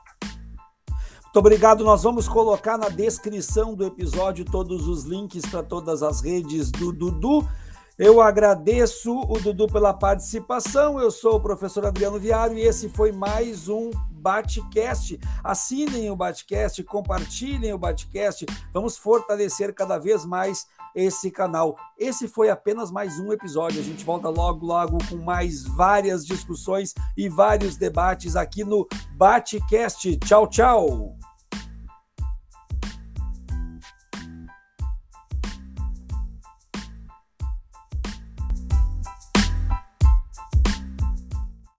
Muito obrigado, nós vamos colocar na descrição do episódio todos os links para todas as redes do Dudu. Eu agradeço o Dudu pela participação, eu sou o professor Adriano Viário e esse foi mais um Batcast. Assinem o Batcast, compartilhem o Batcast, vamos fortalecer cada vez mais esse canal. Esse foi apenas mais um episódio, a gente volta logo, logo com mais várias discussões e vários debates aqui no Batcast. Tchau, tchau!